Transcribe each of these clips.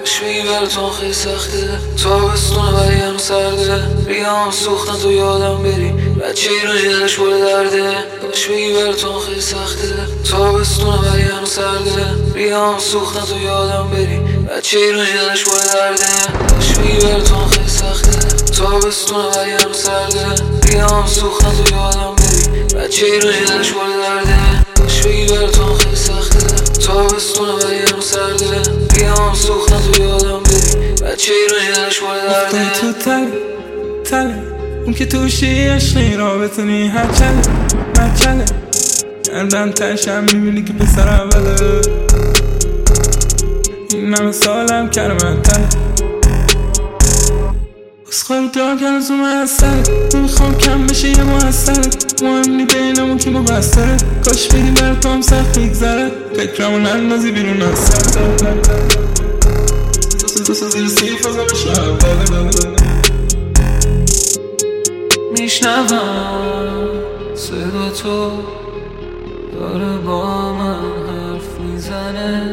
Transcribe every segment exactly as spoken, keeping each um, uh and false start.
باش بگی براتون خیلی سخته، تابستونه ولی هنو سرده، ریام سوختن تو یادم بری، بچه ایران جدلش بوله درده. باش بگی براتون خیلی سخته، تابستونه ولی هنو سرده، ریام سوختن تو یادم بری، بچه ایران جدلش بوله درده. باش بگی براتون خیلی سخته، تابستونه ولی هنو سرده، ریام سوختن تو یادم بری، بچه ایران جدلش بوله درده. باش بگی براتون خیلی سخته، تابستونه ولی هنو سرده، ریام سوختن تو یادم بری، بچه ایران جدلش بوله درده. افتادی تو تله تله اون که توشی عشقی را بتونی هر چله هر چله گردن تشم میبینی که پسر اوله، این همه سالم کرمه تله اسخار جا کنزوم اثره، نمیخوام کم بشه یه محصره، مهم نی بینمون که مبستره، کاش بگیم براتو هم سخت میگذره، فکرمون اندازی بیرون از سر تو سو زیر سیف ازم شب میشنوم صدا تو داره با من حرف میزنه،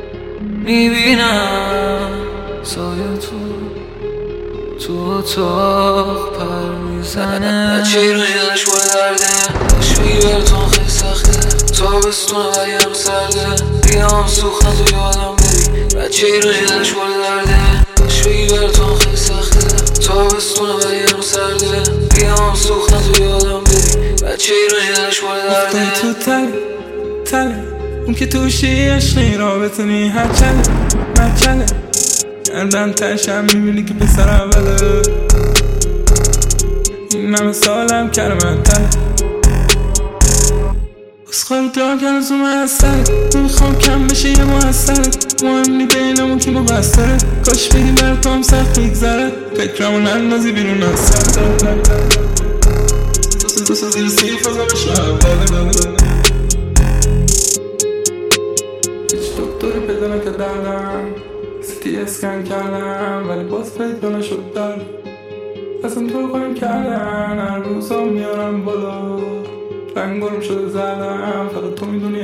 میبینم سایه تو تو اتاق پر میزنه، بچه ایران جدلش بوله درده. باش بگی براتون خیلی سخته، تابستونه ولی هنو سرده، ریام سوختن تو یادم بری، بچه ایران جدلش بوله درده. باش بگی براتون خیلی سخته، تابستونه ولی هنو سرده، ریام سوختن تو یادم بری، بچه ایران جدلش بوله درده. افتادی تو تله تله اون که توشی عشقی را بتونی هر چله هر چله گردن تشم میبینی که پسر اوله، این همه سالم کرمه تله اسخار جا کنزوم اثره، نمیخوام کم بشه یه محصره، مهم نی بینمون که مبستره، کاش بگیم براتو هم سخت میگذره، فکرمون اندازی بیرون از سر تو سو زیر سیف ازم شب هیچ دکتری پیدا نکردم، سیتی اسکن کردم ولی باز پیدا نشد درد، اصلا تو قایم کردن هر روزا میارم بالا، رنگ گرم شده زدم فقط تو میدونی